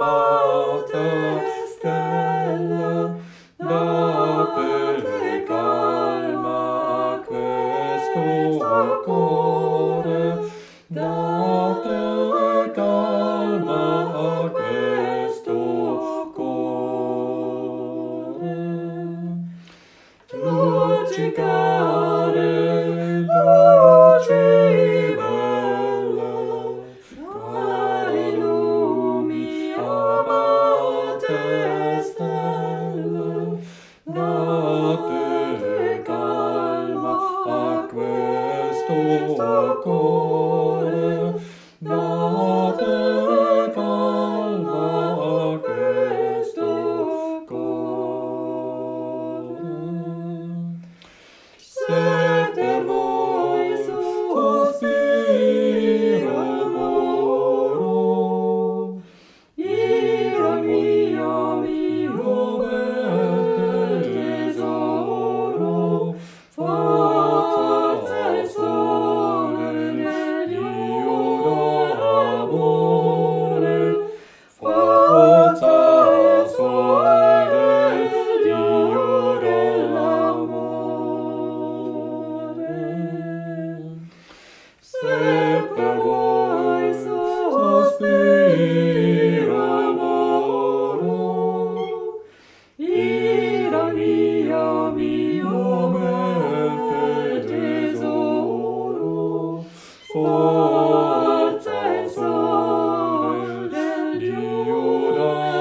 amate stella, date calma a questo cuore, date calma a questo cuore. Luccicare, luci belle, cari lumi, amate stelle, date calma a questo cuore, date calma a questo cuore. Se per voi sospiro moro, ira mio bel tesoro, forza il sole nell'io d'amore, forza il sole nell'io dell'amore. Se per voi sospiro moro, ira mio bel tesoro, forza il sole del Dio d'amore.